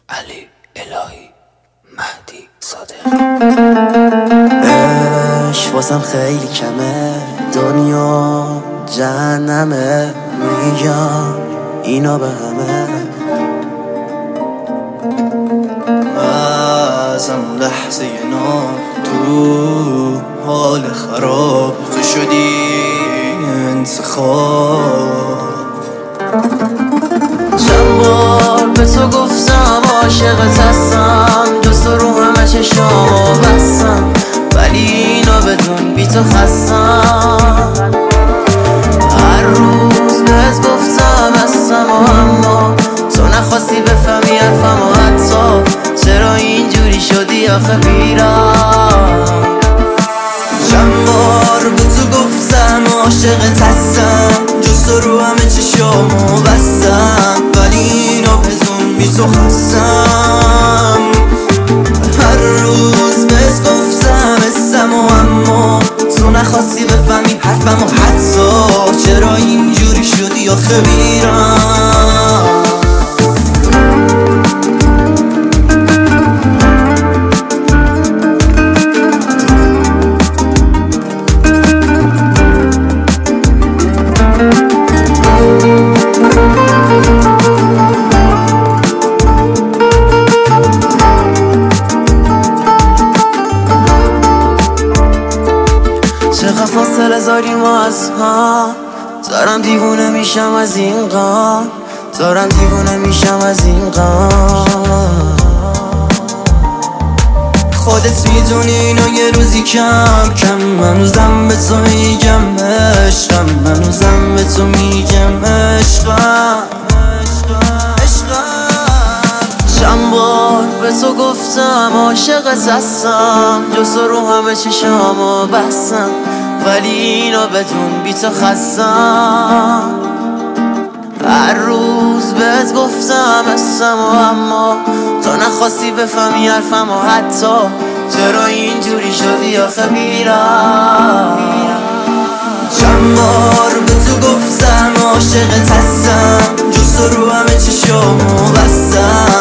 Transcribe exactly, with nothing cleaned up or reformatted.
علی الهی مهدی صادق. عشق واسم خیلی کمه، دنیا جهنمه، میگم اینا به همه. از همون لحظه نو تو حال خراب تو شدی انتخاب. چند بار به تو گفتم عاشقت هستم، جز تو رو همه چشامو بستم، ولی اینو بدون بی تو خستم. هر روز بهت گفتم هستم و اما تو نخواستی بفهمی حرفم و حتی چرا اینجوری شدی آخه بیرم. چند بار به تو گفتم عاشقت هستم، جز تو رو همه چشامو بستم، ولی اینو بدون بی تو خستم. هر روز بهت گفتم هستم و اما تو نخواستی بفهمی حرفم و حتی چرا اینجوری شدی آخه بیرم. چقدر فاصله زاریم از هم، دارم دیوونه میشم از این غم، دارم دیوونه میشم از این غم. خودت میدونی اینو یه روزی کم کم منوزم به تو میگم عشقم، منوزم به تو میگم عشقم چند بار به تو گفتم عاشقت هستم، جز تو رو همه چشامو بستم، ولی اینو بدون بی تو خستم. هر روز بهت گفتم هستم و اما تو نخواستی بفهمی حرفم و حتی چرا اینجوری شدی آخه بیرم. چند بار به تو گفتم عاشقت هستم، جز تو رو همه چشامو بستم،